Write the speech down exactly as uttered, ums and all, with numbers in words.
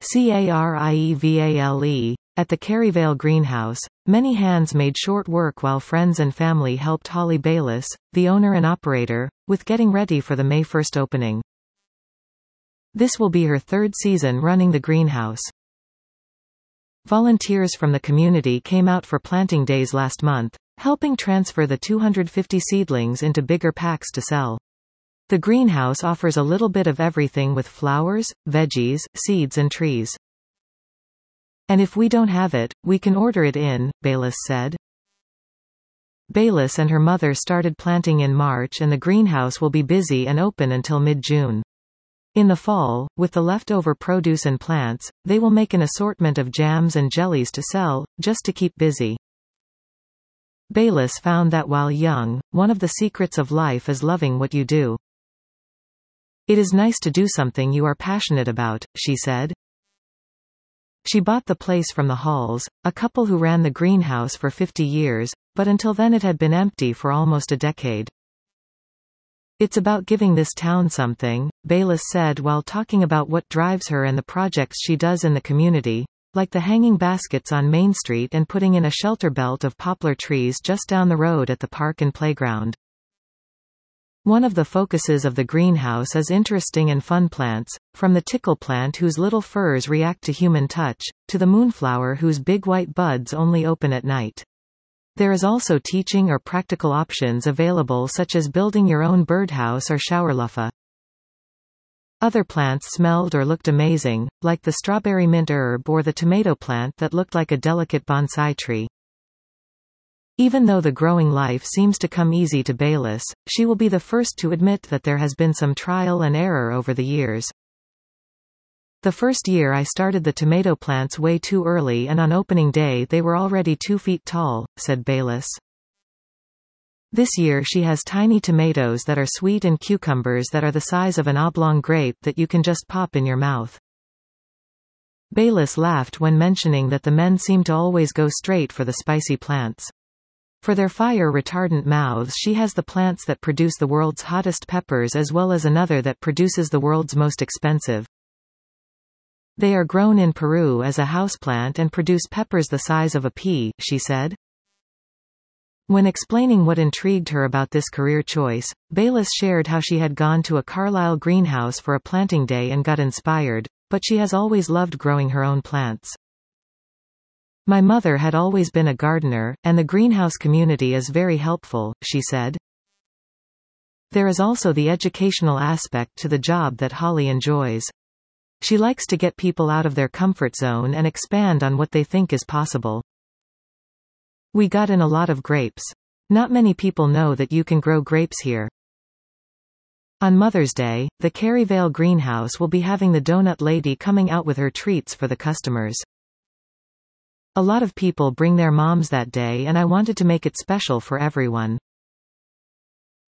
CARIEVALE. At the Caryvale greenhouse, many hands made short work while friends and family helped Holly Bayliss, the owner and operator, with getting ready for the May first opening. This will be her third season running the greenhouse. Volunteers from the community came out for planting days last month, helping transfer the two hundred fifty seedlings into bigger packs to sell. The greenhouse offers a little bit of everything with flowers, veggies, seeds and trees. And if we don't have it, we can order it in, Bayliss said. Bayliss and her mother started planting in March, and the greenhouse will be busy and open until mid-June. In the fall, with the leftover produce and plants, they will make an assortment of jams and jellies to sell, just to keep busy. Bayliss found that while young, one of the secrets of life is loving what you do. It is nice to do something you are passionate about, she said. She bought the place from the Halls, a couple who ran the greenhouse for fifty years, but until then it had been empty for almost a decade. It's about giving this town something, Bayliss said while talking about what drives her and the projects she does in the community, like the hanging baskets on Main Street and putting in a shelter belt of poplar trees just down the road at the park and playground. One of the focuses of the greenhouse is interesting and fun plants, from the tickle plant whose little furs react to human touch, to the moonflower whose big white buds only open at night. There is also teaching or practical options available, such as building your own birdhouse or shower loofah. Other plants smelled or looked amazing, like the strawberry mint herb or the tomato plant that looked like a delicate bonsai tree. Even though the growing life seems to come easy to Bayliss, she will be the first to admit that there has been some trial and error over the years. The first year I started the tomato plants way too early, and on opening day they were already two feet tall, said Bayliss. This year she has tiny tomatoes that are sweet and cucumbers that are the size of an oblong grape that you can just pop in your mouth. Bayliss laughed when mentioning that the men seem to always go straight for the spicy plants. For their fire-retardant mouths, she has the plants that produce the world's hottest peppers as well as another that produces the world's most expensive. They are grown in Peru as a houseplant and produce peppers the size of a pea, she said. When explaining what intrigued her about this career choice, Bayliss shared how she had gone to a Carlisle greenhouse for a planting day and got inspired, but she has always loved growing her own plants. My mother had always been a gardener, and the greenhouse community is very helpful, she said. There is also the educational aspect to the job that Holly enjoys. She likes to get people out of their comfort zone and expand on what they think is possible. We got in a lot of grapes. Not many people know that you can grow grapes here. On Mother's Day, the Caryvale greenhouse will be having the donut lady coming out with her treats for the customers. A lot of people bring their moms that day, and I wanted to make it special for everyone.